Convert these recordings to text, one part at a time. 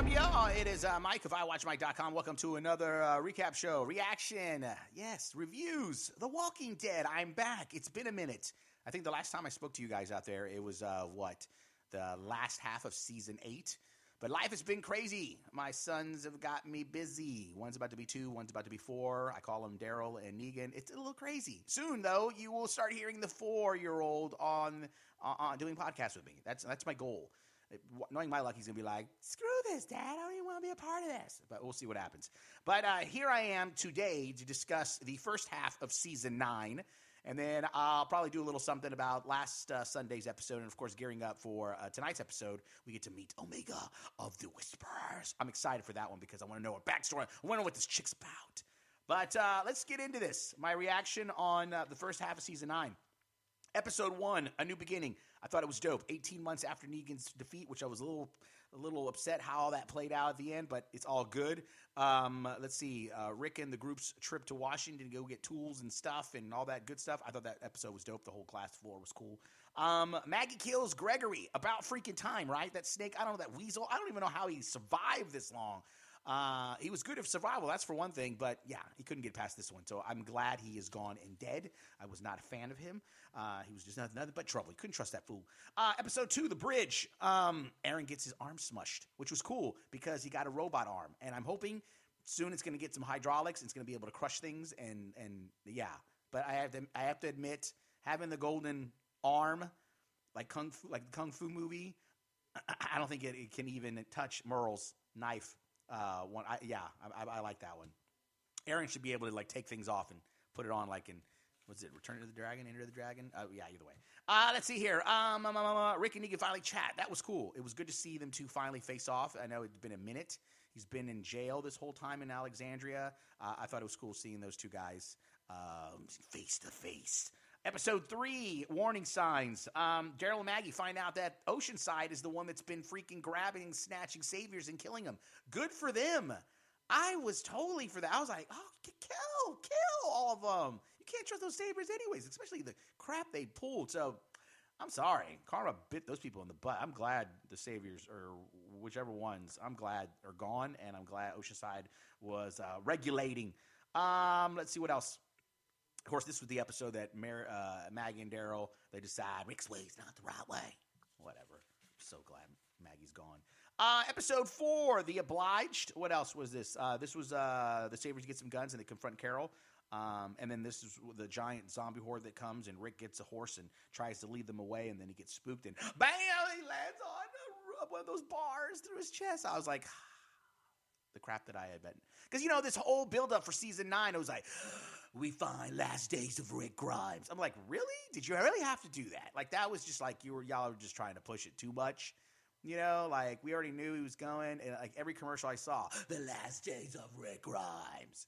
y'all? It is Mike of iWatchMike.com. Welcome to another recap show, reaction, yes, reviews, The Walking Dead. I'm back. It's been a minute. I think the last time I spoke to you guys out there, it was, the last half of Season 8. But life has been crazy. My sons have got me busy. One's about to be 2, one's about to be 4. I call them Daryl and Negan. It's a little crazy. Soon, though, you will start hearing the 4-year-old on doing podcasts with me. That's my goal. Knowing my luck, he's going to be like, screw this, Dad. I don't even want to be a part of this. But we'll see what happens. But here I am today to discuss the first half of Season 9. And then I'll probably do a little something about last Sunday's episode. And, of course, gearing up for tonight's episode, we get to meet Omega of the Whisperers. I'm excited for that one because I want to know her backstory. I want to know what this chick's about. But let's get into this. My reaction on the first half of Season 9. Episode 1, A New Beginning. I thought it was dope. 18 months after Negan's defeat, which I was a little upset how all that played out at the end, but it's all good. Let's see. Rick and the group's trip to Washington to go get tools and stuff and all that good stuff. I thought that episode was dope. The whole class floor was cool. Maggie kills Gregory. About freaking time, right? That snake, I don't know, that weasel. I don't even know how he survived this long. He was good at survival, that's for one thing, but yeah, he couldn't get past this one. So I'm glad he is gone and dead. I was not a fan of him. He was just nothing but trouble. You couldn't trust that fool. Episode 2, The Bridge. Aaron gets his arm smushed, which was cool because he got a robot arm. And I'm hoping soon it's going to get some hydraulics and it's going to be able to crush things. And yeah, but I have to admit, having the golden arm, like the Kung Fu movie, I don't think it can even touch Merle's knife. I like that one. Aaron should be able to like take things off and put it on like in, what's it, Return of the Dragon, Enter the Dragon? Yeah, either way. Let's see here. Rick and Negan finally chat. That was cool. It was good to see them two finally face off. I know it's been a minute. He's been in jail this whole time in Alexandria. I thought it was cool seeing those two guys face to face. Episode 3, Warning Signs. Daryl and Maggie find out that Oceanside is the one that's been freaking grabbing, snatching saviors and killing them. Good for them. I was totally for that. I was like, oh, kill all of them. You can't trust those saviors anyways, especially the crap they pulled. So I'm sorry. Karma bit those people in the butt. I'm glad the saviors, or whichever ones, I'm glad are gone, and I'm glad Oceanside was regulating. Let's see what else. Of course, this was the episode that Maggie and Daryl, they decide Rick's way is not the right way. Whatever. I'm so glad Maggie's gone. Episode 4, The Obliged. What else was this? This was the Saviors get some guns and they confront Carol. And then this is the giant zombie horde that comes, and Rick gets a horse and tries to lead them away, and then he gets spooked, and bam, he lands on one of those bars through his chest. I was like, the crap that I had bet. Because, this whole build-up for Season 9, it was like, we find last days of Rick Grimes. I'm like, really? Did you really have to do that? Like, that was just like, y'all were just trying to push it too much. Like, we already knew he was going, and like every commercial I saw, the last days of Rick Grimes.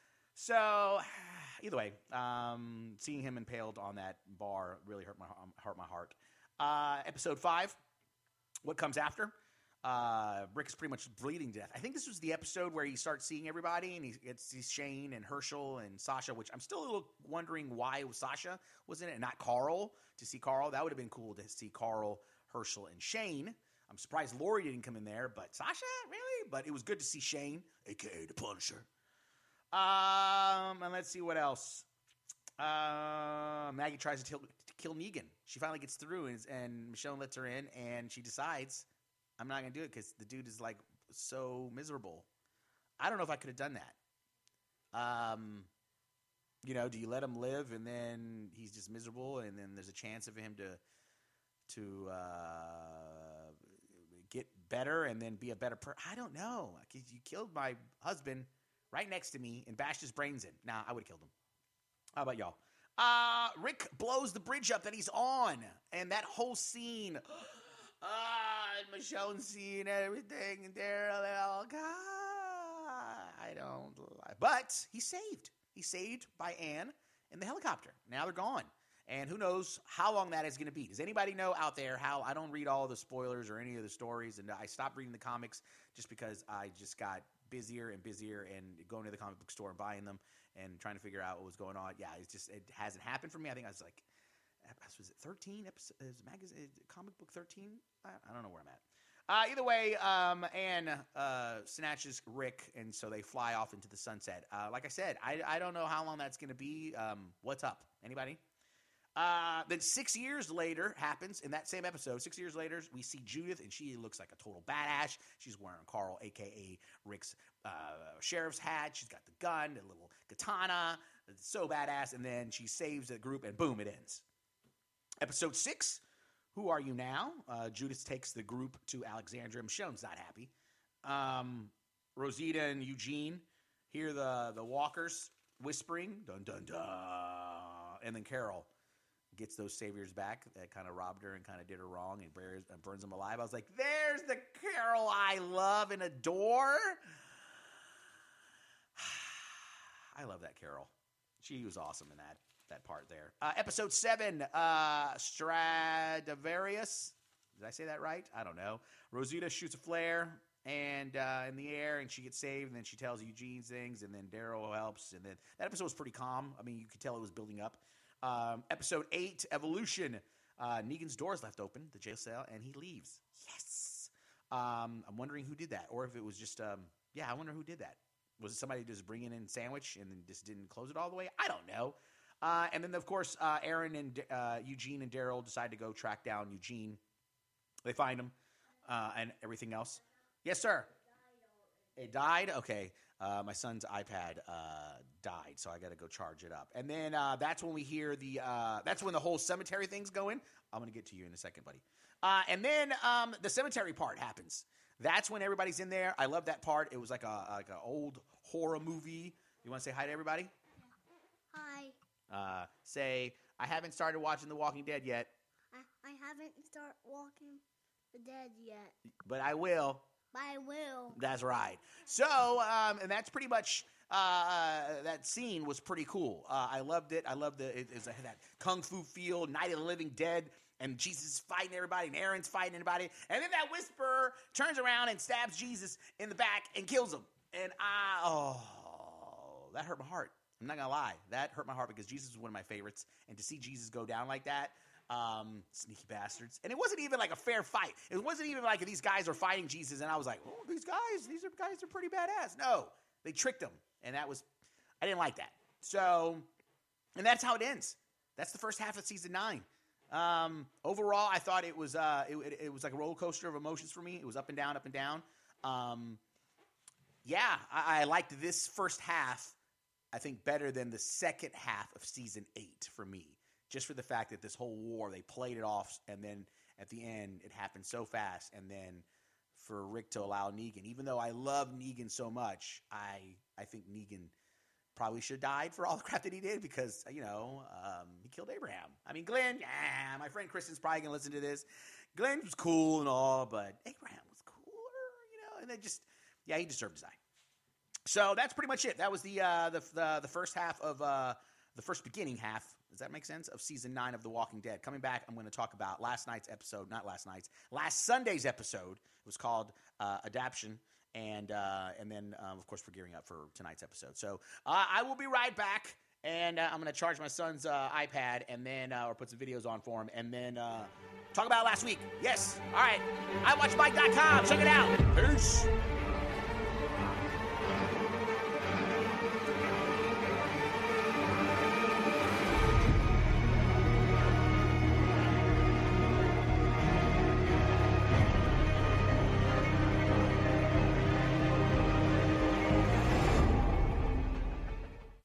So, either way, seeing him impaled on that bar really hurt my heart. Episode 5, What Comes After? Rick is pretty much bleeding to death. I think this was the episode where he starts seeing everybody, and he sees Shane and Herschel and Sasha, which I'm still a little wondering why Sasha was in it and not Carl, to see Carl. That would have been cool to see Carl, Herschel, and Shane. I'm surprised Lori didn't come in there, but Sasha, really? But it was good to see Shane, a.k.a. the Punisher. And let's see what else. Maggie tries to kill Negan. She finally gets through, and Michonne lets her in, and she decides, I'm not going to do it because the dude is, like, so miserable. I don't know if I could have done that. Do you let him live, and then he's just miserable, and then there's a chance of him to get better and then be a better person? I don't know. Because you killed my husband right next to me and bashed his brains in. Nah, I would have killed him. How about y'all? Rick blows the bridge up that he's on, and that whole scene... and Michonne seeing everything, and Daryl, God, I don't like. But he's saved. He's saved by Anne in the helicopter. Now they're gone. And who knows how long that is going to be. Does anybody know out there how I don't read all the spoilers or any of the stories, and I stopped reading the comics just because I just got busier and busier and going to the comic book store and buying them and trying to figure out what was going on. Yeah, it hasn't happened for me. I think I was like, was it 13 episodes? Comic book 13? I don't know where I'm Either way, Anne snatches Rick, and so they fly off into the sunset. Like I said, I don't know how long that's going to be. What's up? Anybody? Then 6 years later happens in that same episode. 6 years later, we see Judith, and she looks like a total badass. She's wearing Carl, a.k.a. Rick's sheriff's hat. She's got the gun, a little katana. It's so badass. And then she saves the group, and boom, it ends. Episode 6, Who Are You Now? Judith takes the group to Alexandria. Michonne's not happy. Rosita and Eugene hear the walkers whispering, dun, dun, dun. And then Carol gets those saviors back that kind of robbed her and kind of did her wrong and burns them alive. I was like, there's the Carol I love and adore. I love that Carol. She was awesome in that part there. Episode 7, Stradivarius. Did I say that right? I don't know. Rosita shoots a flare and in the air, and she gets saved, and then she tells Eugene things, and then Daryl helps, and then that episode was pretty calm. I mean, you could tell it was building up. Episode 8, Evolution. Negan's door is left open, the jail cell, and he leaves. Yes. I'm wondering who did that, or if it was just, I wonder who did that. Was it somebody just bringing in a sandwich and then just didn't close it all the way? I don't know. And then, of course, Aaron and Eugene and Daryl decide to go track down Eugene. They find him and everything else. Yes, sir. It died? Okay. My son's iPad died, so I got to go charge it up. And then that's when we hear that's when the whole cemetery thing's going. I'm going to get to you in a second, buddy. And then the cemetery part happens. That's when everybody's in there. I love that part. It was like an old horror movie. You want to say hi to everybody? Hi. Say, I haven't started watching The Walking Dead yet. I haven't started Walking the Dead yet. But I will. I will. That's right. So, and that's pretty much, that scene was pretty cool. I loved it. I loved it was that kung fu feel, Night of the Living Dead, and Jesus is fighting everybody, and Aaron's fighting everybody. And then that whisperer turns around and stabs Jesus in the back and kills him. And that hurt my heart. I'm not going to lie. That hurt my heart because Jesus was one of my favorites. And to see Jesus go down like that, sneaky bastards. And it wasn't even like a fair fight. It wasn't even like these guys are fighting Jesus and I was like, oh, these guys are pretty badass. No, they tricked him. And I didn't like that. So, and that's how it ends. That's the first half of season 9. Overall, I thought it was it was like a roller coaster of emotions for me. It was up and down, up and down. I liked this first half, I think, better than the second half of season 8 for me. Just for the fact that this whole war, they played it off, and then at the end, it happened so fast. And then for Rick to allow Negan, even though I love Negan so much, I think Negan probably should have died for all the crap that he did because, he killed Abraham. I mean, Glenn, my friend Kristen's probably going to listen to this. Glenn was cool and all, but Abraham was cooler, and then he deserved to die. So that's pretty much it. That was the first half of the first beginning half. Does that make sense? Of season 9 of The Walking Dead. Coming back, I'm going to talk about last Sunday's episode. It was called Adaption, and then of course we're gearing up for tonight's episode. So I will be right back, and I'm going to charge my son's iPad, and then or put some videos on for him, and then talk about last week. Yes, all right. iWatchMike.com. Check it out. Peace.